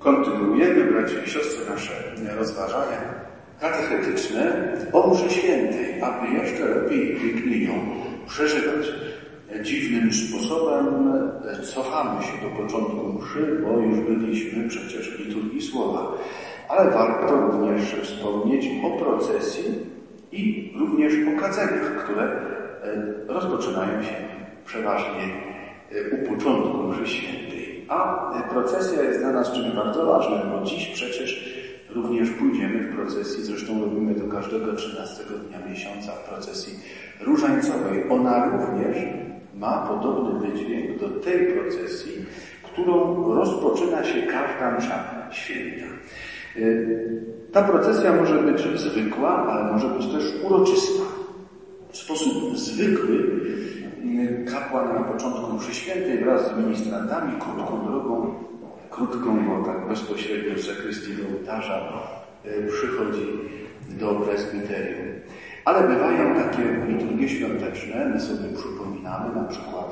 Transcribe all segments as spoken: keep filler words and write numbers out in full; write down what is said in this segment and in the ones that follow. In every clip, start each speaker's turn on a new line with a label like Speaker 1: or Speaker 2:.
Speaker 1: Kontynuujemy, bracia i siostry, nasze rozważania katechetyczne o mszy świętej, aby jeszcze lepiej i piękniej ją przeżywać. Dziwnym sposobem cofamy się do początku mszy, bo już byliśmy przecież w liturgii słowa. Ale warto również wspomnieć o procesji i również o kadzeniach, które rozpoczynają się przeważnie u początku mszy świętej. A procesja jest dla nas czymś bardzo ważnym, bo dziś przecież również pójdziemy w procesji, zresztą robimy to każdego trzynastego dnia miesiąca w procesji różańcowej. Ona również ma podobny wydźwięk do tej procesji, którą rozpoczyna się każda msza święta. Ta procesja może być zwykła, ale może być też uroczysta. W sposób zwykły kapłan na początku mszy świętej wraz z ministrantami krótką drogą, krótką, bo tak bezpośrednio z zakrystii do ołtarza przychodzi do prezbiterium. Ale bywają takie liturgie świąteczne, my sobie przypominamy na przykład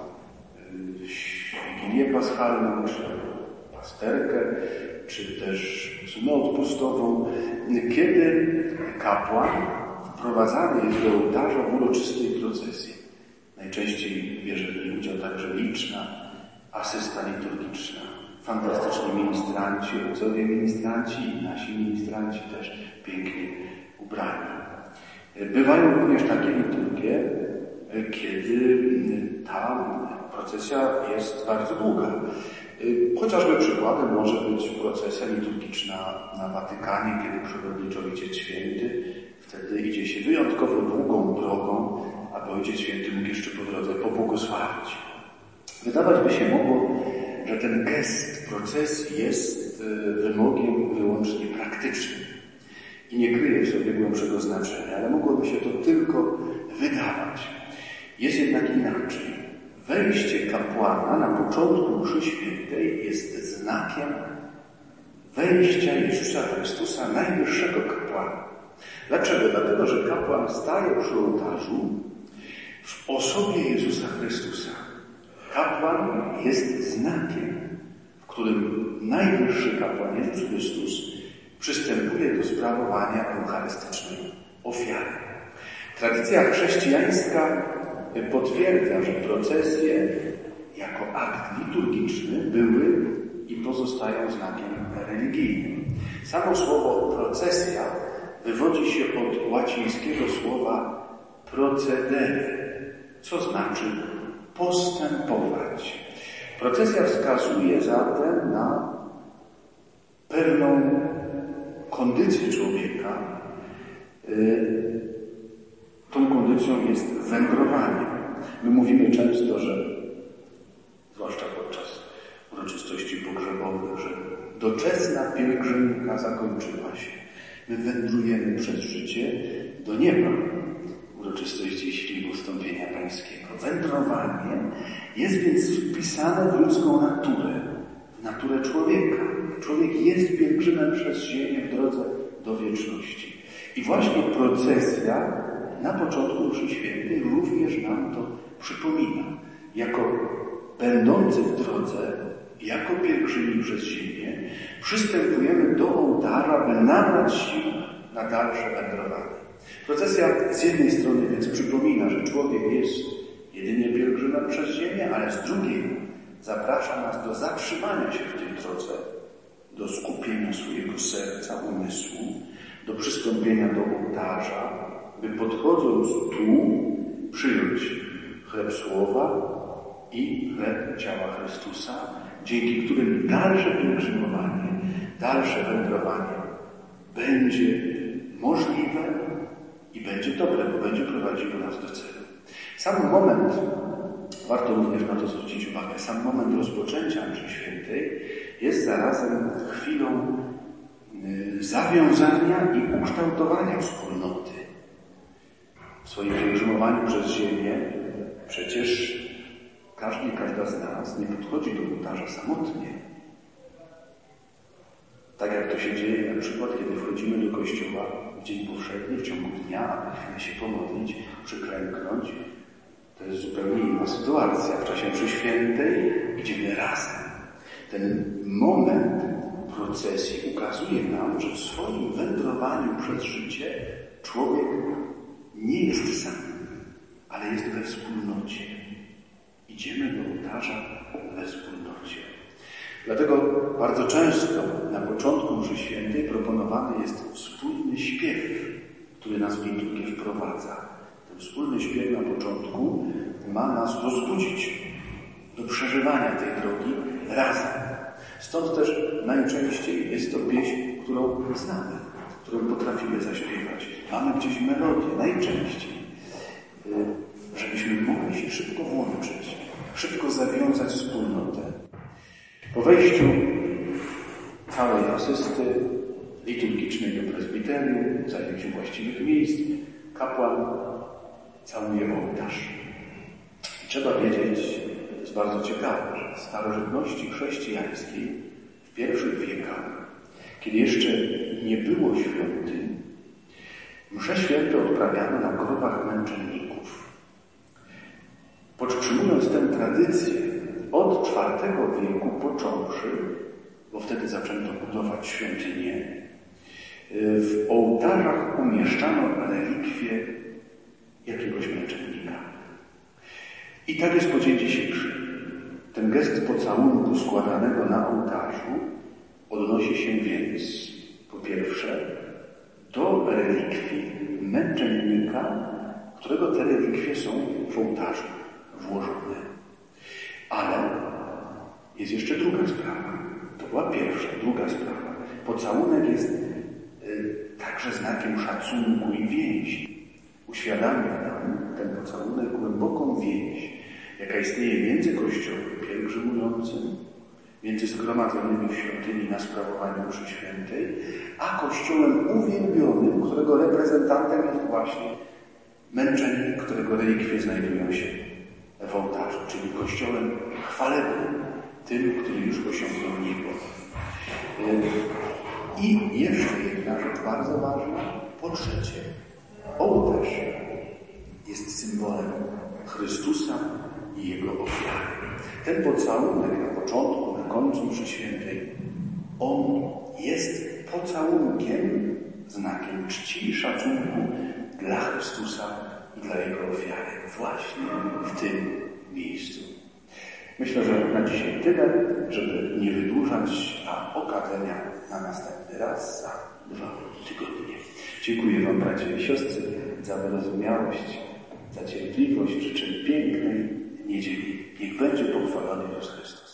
Speaker 1: Wigilię Paschalną, czy Pasterkę, czy też sumę odpustową, kiedy kapłan wprowadzany jest do ołtarza w uroczystej procesji. Najczęściej bierze w niej udział także liczna asysta liturgiczna. Fantastyczni ministranci, ojcowie ministranci i nasi ministranci też pięknie ubrani. Bywają również takie liturgie, kiedy ta procesja jest bardzo długa. Chociażby przykładem może być procesja liturgiczna na Watykanie, kiedy przewodniczy Ojciec Święty. Wtedy idzie się wyjątkowo długą drogą, aby Ojciec Święty mógł jeszcze po drodze pobłogosławić. Wydawać by się mogło, że ten gest procesji jest wymogiem wyłącznie praktycznym i nie kryje w sobie głębszego znaczenia, ale mogłoby się to tylko wydawać. Jest jednak inaczej. Wejście kapłana na początku mszy świętej jest znakiem wejścia Jezusa Chrystusa, najwyższego kapłana. Dlaczego? Dlatego, że kapłan staje przy ołtarzu w osobie Jezusa Chrystusa. Kapłan jest znakiem, w którym najwyższy kapłan Jezus Chrystus przystępuje do sprawowania eucharystycznej ofiary. Tradycja chrześcijańska potwierdza, że procesje jako akt liturgiczny były i pozostają znakiem religijnym. Samo słowo procesja wywodzi się od łacińskiego słowa procedere, co znaczy postępować. Procesja wskazuje zatem na pewną kondycję człowieka. Tą kondycją jest wędrowanie. My mówimy często, że zwłaszcza podczas uroczystości pogrzebowych, że doczesna pielgrzymka zakończyła się. My wędrujemy przez życie do nieba. Uroczystości ślubu wstąpienia pańskiego. Wędrowanie jest więc wpisane w ludzką naturę, w naturę człowieka. Człowiek jest pielgrzymem przez ziemię w drodze do wieczności. I właśnie procesja na początku mszy świętej również nam to przypomina. Jako będący w drodze, jako pielgrzymi przez ziemię, przystępujemy do ołtarza, by nabrać sił na dalsze wędrowanie. Procesja z jednej strony więc przypomina, że człowiek jest jedynie pielgrzymem przez ziemię, ale z drugiej zaprasza nas do zatrzymania się w tej drodze, do skupienia swojego serca, umysłu, do przystąpienia do ołtarza, by podchodząc tu przyjąć chleb słowa i chleb ciała Chrystusa, dzięki którym dalsze pielgrzymowanie, dalsze wędrowanie będzie możliwe i będzie dobre, bo będzie prowadziło nas do celu. Sam moment, warto również na to zwrócić uwagę, sam moment rozpoczęcia mszy świętej jest zarazem chwilą zawiązania i ukształtowania wspólnoty. W swoim pielgrzymowaniu przez ziemię przecież każdy i każda z nas nie podchodzi do ołtarza samotnie. Tak jak to się dzieje na przykład, kiedy wchodzimy do kościoła w dzień powszedni, w ciągu dnia, aby chwilę się pomodlić, przyklęknąć. To jest zupełnie inna sytuacja. W czasie mszy świętej idziemy razem. Ten moment procesji ukazuje nam, że w swoim wędrowaniu przez życie człowiek nie jest sam, ale jest we wspólnocie. Idziemy do ołtarza we wspólnocie. Dlatego bardzo często na początku mszy świętej proponowany jest wspólny śpiew, który nas w liturgię wprowadza. Ten wspólny śpiew na początku ma nas rozbudzić do przeżywania tej drogi razem. Stąd też najczęściej jest to pieśń, którą znamy, którą potrafimy zaśpiewać. Mamy gdzieś melodię, najczęściej, żebyśmy mogli się szybko włączyć, szybko zawiązać wspólnotę. Po wejściu całej asysty liturgicznej do prezbiterium, zajęciu właściwych miejsc, kapłan całuje ołtarz. Trzeba wiedzieć, to jest bardzo ciekawe, że w starożytności chrześcijańskiej w pierwszych wiekach, kiedy jeszcze nie było świątyń, msze święte odprawiano na grobach męczenników. Podtrzymując tę tradycję od czwartego wieku począwszy, bo wtedy zaczęto budować świątynię, w ołtarzach umieszczano relikwie jakiegoś męczennika. I tak jest po dzień dzisiejszy. Ten gest pocałunku składanego na ołtarzu odnosi się więc po pierwsze do relikwii męczennika, którego te relikwie są w ołtarzu włożone. Ale jest jeszcze druga sprawa. To była pierwsza, druga sprawa. Pocałunek jest y, także znakiem szacunku i więzi. Uświadamia nam ten pocałunek głęboką więź, jaka istnieje między Kościołem pielgrzymującym, między zgromadzonymi w świątyni na sprawowaniu mszy świętej, a Kościołem uwielbionym, którego reprezentantem jest właśnie męczennik, którego relikwie znajdują się w ołtarzu, czyli Kościołem chwalebnym, tym, który już osiągnął niebo. I jeszcze jedna rzecz bardzo ważna, po trzecie, ołtarz jest symbolem Chrystusa i Jego ofiary. Ten pocałunek na początku, na końcu mszy świętej, on jest pocałunkiem, znakiem czci i szacunku dla Chrystusa i dla Jego ofiary. Właśnie w tym miejscu. Myślę, że na dzisiaj tyle, żeby nie wydłużać, a okazania na następny raz za dwa tygodnie. Dziękuję Wam, bracia i siostry, za wyrozumiałość, za cierpliwość. Życzę pięknej niedzieli. Niech będzie pochwalony Jezus Chrystus.